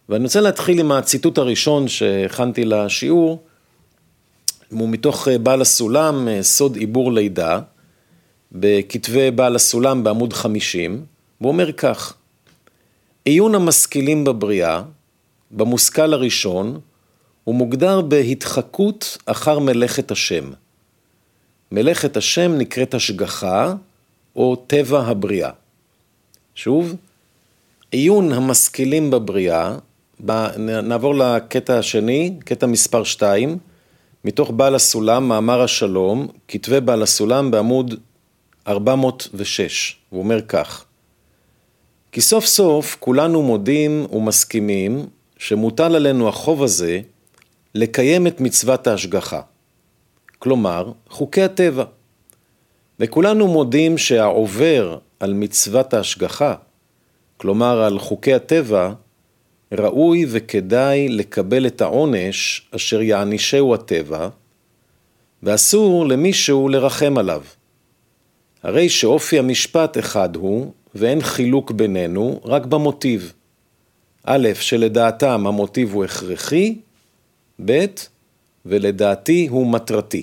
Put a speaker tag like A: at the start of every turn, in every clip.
A: ואני רוצה להתחיל עם הציטוט הראשון שהכנתי לשיעור, הוא מתוך בעל הסולם, סוד עיבור לידה, בכתבי בעל הסולם בעמוד 50, והוא אומר כך: עיון המשכילים בבריאה, במושכל הראשון, הוא מוגדר בהתחקות אחר מלאכת השם. מלאכת השם נקראת השגחה או טבע הבריאה. שוב, עיון המשכילים בבריאה, נעבור לקטע השני, קטע מספר 2, מתוך בעל הסולם, מאמר השלום, כתבי בעל הסולם בעמוד 406, הוא אומר כך: כי סוף סוף כולנו מודים ומסכימים שמוטל עלינו החוב הזה לקיים את מצוות ההשגחה, כלומר חוקי הטבע, וכולנו מודים שהעובר על מצוות ההשגחה, כלומר על חוקי הטבע, ראוי וכדאי לקבל את העונש אשר יענישהו הטבע, ואסור למישהו לרחם עליו. הרי שאופי המשפט אחד הוא, ואין חילוק בינינו, רק במוטיב. א', שלדעתם המוטיב הוא הכרחי, ב', ולדעתי הוא מטרתי.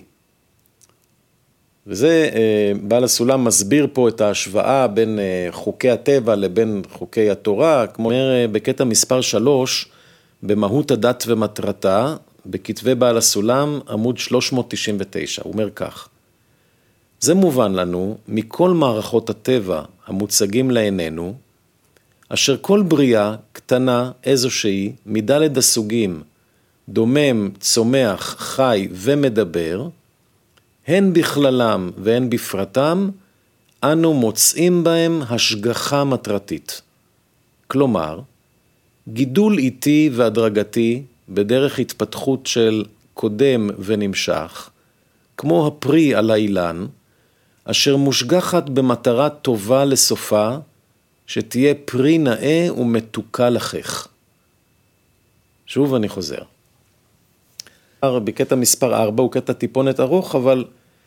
A: וזה בעל הסולם מסביר פה את ההשוואה בין חוקי הטבע לבין חוקי התורה, כמו אומר בקטע מספר 3, במהות הדת ומטרתה, בכתבי בעל הסולם, עמוד 399, הוא אומר כך: זה מובן לנו מכל מערכות הטבע המוצגים לעינינו, אשר כל בריאה קטנה איזושהי, מדלת הסוגים, דומם, צומח, חי ומדבר, הן בכללם והן בפרטם, אנו מוצאים בהם השגחה מטרתית. כלומר, גידול איטי והדרגתי בדרך התפתחות של קודם ונמשך, כמו הפרי על האילן, אשר מושגחת במטרה טובה לסופה, שתהיה פרי נאה ומתוקה לכך. שוב אני חוזר. בקטע מספר 4 הוא קטע טיפונת ארוך, אבל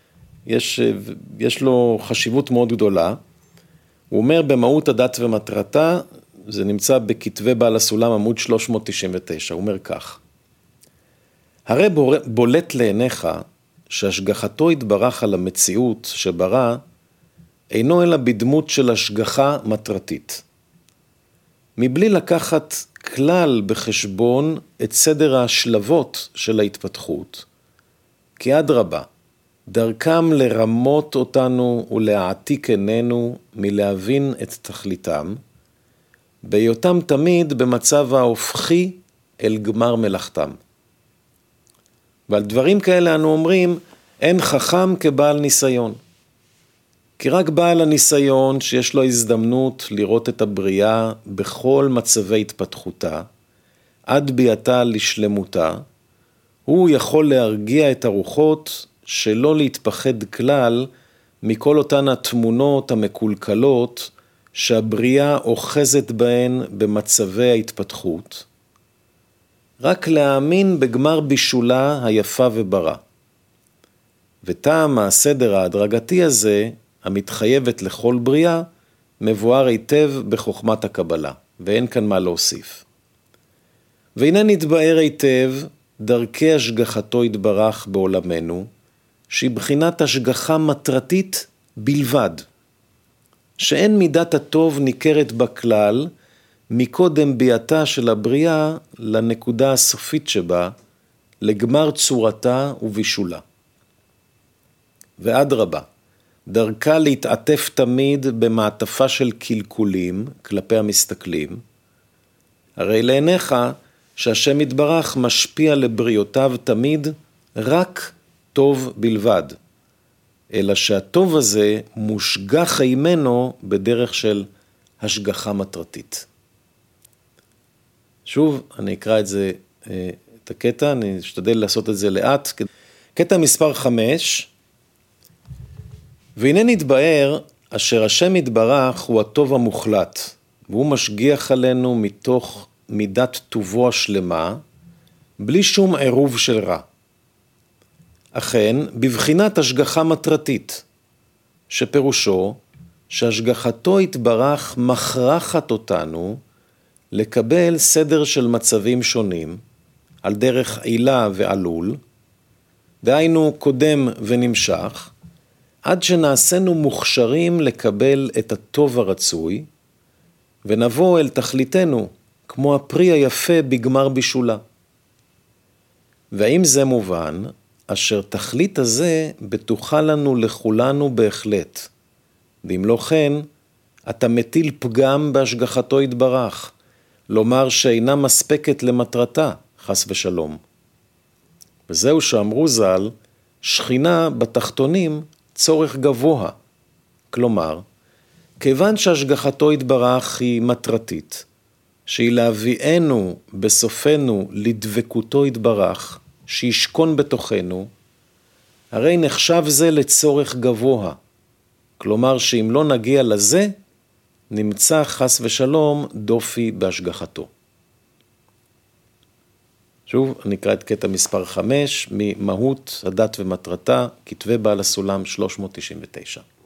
A: יש לו חשיבות מאוד גדולה. הוא אומר במהות הדת ומטרתה, זה נמצא בכתבי בעל הסולם עמוד 399, הוא אומר כך: הרי בולט לעיניך שהשגחתו התברך על המציאות שברא, אינו אלא בדמות של השגחה מטרתית. מבלי לקחת כלל בחשבון את סדר השלבות של ההתפתחות, כי אדרבה, דרכם לרמות אותנו ולהעתיק עינינו מלהבין את תכליתם, בהיותם תמיד במצב ההופכי אל גמר מלאכתם. ועל דברים כאלה אנו אומרים, אין חכם כבעל ניסיון. כי רק בעל הניסיון שיש לו הזדמנות לראות את הבריאה בכל מצבי התפתחותה, עד ביאתה לשלמותה, הוא יכול להרגיע את הרוחות שלא להתפחד כלל מכל אותן התמונות המקולקלות שהבריאה אוחזת בהן במצבי ההתפתחות, רק להאמין בגמר בישולה היפה וברא. וטעם הסדר ההדרגתי הזה, המתחייבת לכל בריאה, מבואר היטב בחוכמת הקבלה, ואין כאן מה להוסיף. והנה נתבאר היטב דרכי השגחתו יתברך בעולמנו, שהיא בחינת השגחה מטרתית בלבד, שאין מידת הטוב ניכרת בכלל, מקודם ביאתה של הבריאה לנקודה הסופית שבה, לגמר צורתה ובישולה. ואדרבה, דרכה להתעטף תמיד במעטפה של קלקולים כלפי המסתכלים, הרי לעיניך שהשם יתברך משפיע לבריאותיו תמיד רק טוב בלבד, אלא שהטוב הזה מושגח ממנו בדרך של השגחה מטרתית. שוב, אני אקרא את הקטע, אני אשתדל לעשות את זה לאט. קטע מספר 5, והנה נתבאר אשר השם יתברך הוא הטוב המוחלט, והוא משגיח עלינו מתוך מידת טובו השלמה, בלי שום עירוב של רע. אכן, בבחינת השגחה מטרתית, שפירושו שהשגחתו יתברך מכרחת אותנו לקבל סדר של מצבים שונים, על דרך עילה ועלול, דהיינו קודם ונמשך, עד שנעשינו מוכשרים לקבל את הטוב הרצוי, ונבוא אל תכליתנו כמו הפרי היפה בגמר בישולה. והאם זה מובן, אשר תכלית הזה בטוחה לנו לכולנו בהחלט, ואם לא כן, אתה מטיל פגם בהשגחתו יתברך, לומר שאינה מספקת למטרתה, חס ושלום. וזהו שאמרו ז"ל, שכינה בתחתונים צורך גבוה. כלומר, כיוון שהשגחתו יתברך היא מטרתית, שהיא להביאנו בסופנו לדבקותו יתברך, שישכון בתוכנו, הרי נחשב זה לצורך גבוה. כלומר שאם לא נגיע לזה, נמצא חס ושלום דופי בהשגחתו. שוב, אני אקרא את קטע מספר 5, ממהות הדת ומטרתה, כתבי בעל הסולם 399.